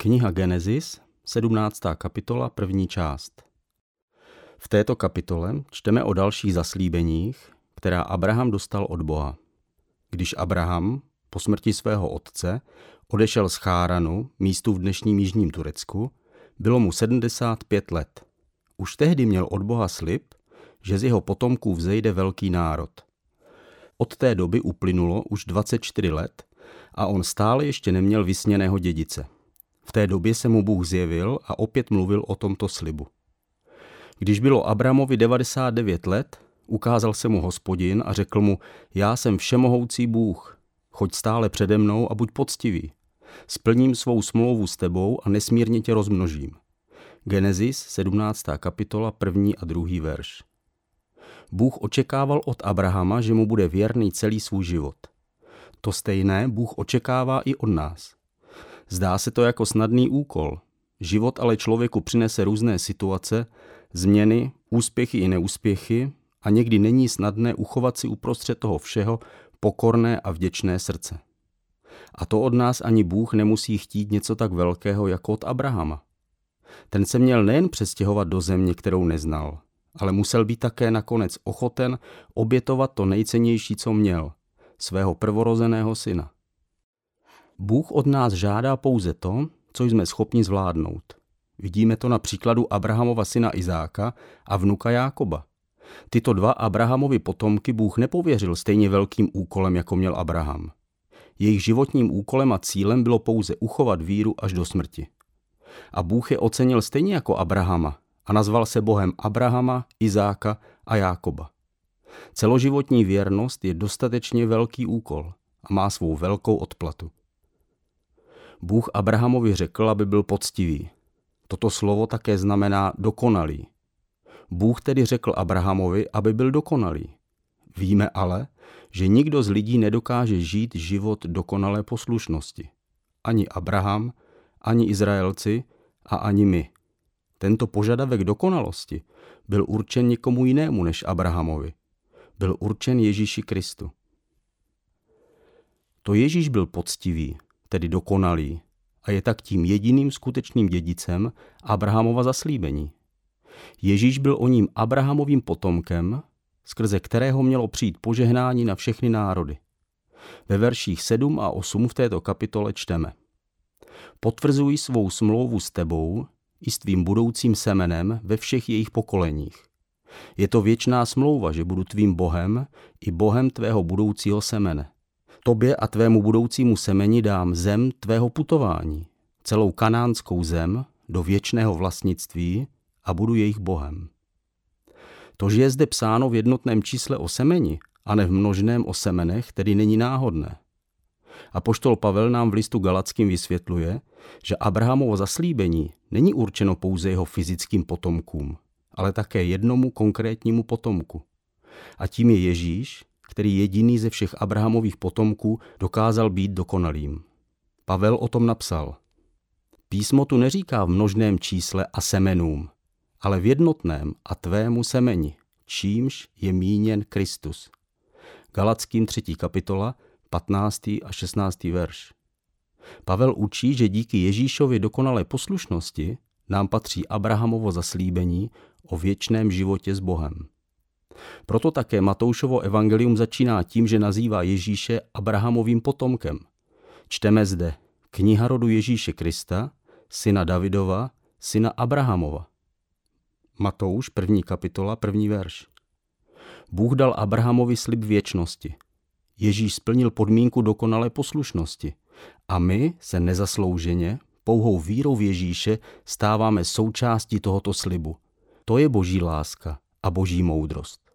Kniha Genesis, 17. kapitola, 1. část. V této kapitole čteme o dalších zaslíbeních, která Abraham dostal od Boha. Když Abraham po smrti svého otce odešel z Cháranu, místu v dnešním jižním Turecku, bylo mu 75 let. Už tehdy měl od Boha slib, že z jeho potomků vzejde velký národ. Od té doby uplynulo už 24 let a on stále ještě neměl vysněného dědice. V té době se mu Bůh zjevil a opět mluvil o tomto slibu. Když bylo Abramovi 99 let, ukázal se mu Hospodin a řekl mu: Já jsem všemohoucí Bůh, choď stále přede mnou a buď poctivý. Splním svou smlouvu s tebou a nesmírně tě rozmnožím. Genesis, 17. kapitola, 1. a 2. verš. Bůh očekával od Abrahama, že mu bude věrný celý svůj život. To stejné Bůh očekává i od nás. Zdá se to jako snadný úkol. Život ale člověku přinese různé situace, změny, úspěchy i neúspěchy a někdy není snadné uchovat si uprostřed toho všeho pokorné a vděčné srdce. A to od nás ani Bůh nemusí chtít něco tak velkého jako od Abrahama. Ten se měl nejen přestěhovat do země, kterou neznal, ale musel být také nakonec ochoten obětovat to nejcennější, co měl, svého prvorozeného syna. Bůh od nás žádá pouze to, co jsme schopni zvládnout. Vidíme to na příkladu Abrahamova syna Izáka a vnuka Jákoba. Tyto dva Abrahamovi potomky Bůh nepověřil stejně velkým úkolem, jako měl Abraham. Jejich životním úkolem a cílem bylo pouze uchovat víru až do smrti. A Bůh je ocenil stejně jako Abrahama a nazval se Bohem Abrahama, Izáka a Jákoba. Celoživotní věrnost je dostatečně velký úkol a má svou velkou odplatu. Bůh Abrahamovi řekl, aby byl poctivý. Toto slovo také znamená dokonalý. Bůh tedy řekl Abrahamovi, aby byl dokonalý. Víme ale, že nikdo z lidí nedokáže žít život dokonalé poslušnosti. Ani Abraham, ani Izraelci a ani my. Tento požadavek dokonalosti byl určen někomu jinému než Abrahamovi. Byl určen Ježíši Kristu. To Ježíš byl poctivý, tedy dokonalý, a je tak tím jediným skutečným dědicem Abrahamova zaslíbení. Ježíš byl o ním Abrahamovým potomkem, skrze kterého mělo přijít požehnání na všechny národy. Ve verších 7 a 8 v této kapitole čteme: Potvrzuji svou smlouvu s tebou i s tvým budoucím semenem ve všech jejich pokoleních. Je to věčná smlouva, že budu tvým Bohem i Bohem tvého budoucího semene. Tobě a tvému budoucímu semeni dám zem tvého putování, celou kanánskou zem do věčného vlastnictví a budu jejich Bohem. To, že je zde psáno v jednotném čísle o semeni a ne v množném o semenech, tedy není náhodné. Apoštol Pavel nám v listu Galackým vysvětluje, že Abrahamovo zaslíbení není určeno pouze jeho fyzickým potomkům, ale také jednomu konkrétnímu potomku. A tím je Ježíš, který jediný ze všech Abrahamových potomků dokázal být dokonalým. Pavel o tom napsal: Písmo tu neříká v množném čísle a semenům, ale v jednotném a tvému semeni, čímž je míněn Kristus. Galackým 3. kapitola, 15. a 16. verš. Pavel učí, že díky Ježíšově dokonalé poslušnosti nám patří Abrahamovo zaslíbení o věčném životě s Bohem. Proto také Matoušovo evangelium začíná tím, že nazývá Ježíše Abrahamovým potomkem. Čteme zde: Kniha rodu Ježíše Krista, syna Davidova, syna Abrahamova. Matouš, 1. kapitola, 1. verš. Bůh dal Abrahamovi slib věčnosti. Ježíš splnil podmínku dokonalé poslušnosti a my se nezaslouženě, pouhou vírou v Ježíše, stáváme součástí tohoto slibu. To je Boží láska a Boží moudrost.